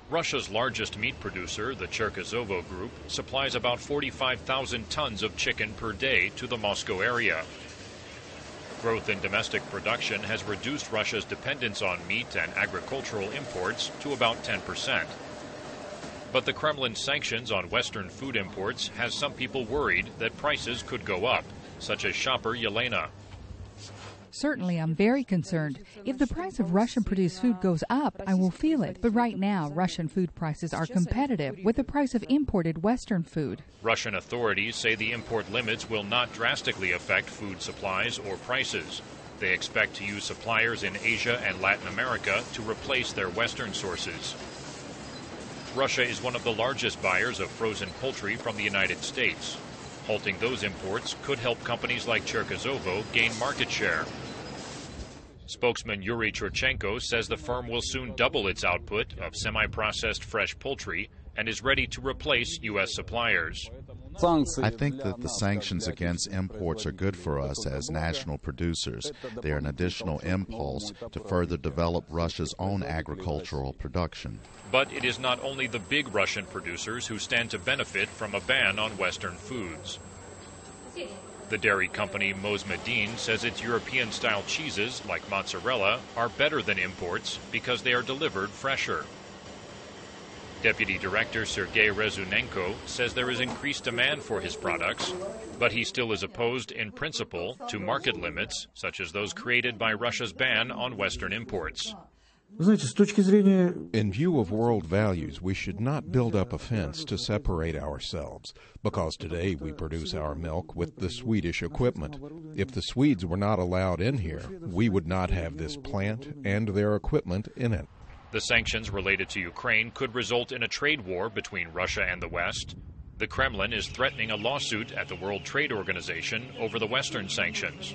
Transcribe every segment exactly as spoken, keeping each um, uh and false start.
Russia's largest meat producer, the Cherkezovo Group, supplies about forty-five thousand tons of chicken per day to the Moscow area. Growth in domestic production has reduced Russia's dependence on meat and agricultural imports to about ten percent. But the Kremlin's sanctions on Western food imports has some people worried that prices could go up, such as shopper Yelena. Certainly, I'm very concerned. If the price of Russian-produced food goes up, I will feel it. But right now, Russian food prices are competitive with the price of imported Western food. Russian authorities say the import limits will not drastically affect food supplies or prices. They expect to use suppliers in Asia and Latin America to replace their Western sources. Russia is one of the largest buyers of frozen poultry from the United States. Halting those imports could help companies like Cherkezovo gain market share. Spokesman Yuri Churchenko says the firm will soon double its output of semi-processed fresh poultry and is ready to replace U S suppliers. I think that the sanctions against imports are good for us as national producers. They are an additional impulse to further develop Russia's own agricultural production. But it is not only the big Russian producers who stand to benefit from a ban on Western foods. The dairy company Mosmedin says its European-style cheeses, like mozzarella, are better than imports because they are delivered fresher. Deputy Director Sergei Rezunenko says there is increased demand for his products, but he still is opposed in principle to market limits, such as those created by Russia's ban on Western imports. In view of world values, we should not build up a fence to separate ourselves, because today we produce our milk with the Swedish equipment. If the Swedes were not allowed in here, we would not have this plant and their equipment in it. The sanctions related to Ukraine could result in a trade war between Russia and the West. The Kremlin is threatening a lawsuit at the World Trade Organization over the Western sanctions.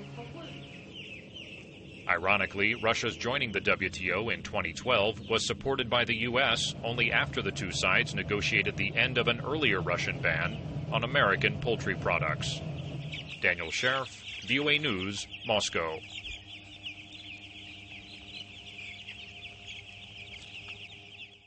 Ironically, Russia's joining the W T O in twenty twelve was supported by the U S only after the two sides negotiated the end of an earlier Russian ban on American poultry products. Daniel Sheriff, V O A News, Moscow.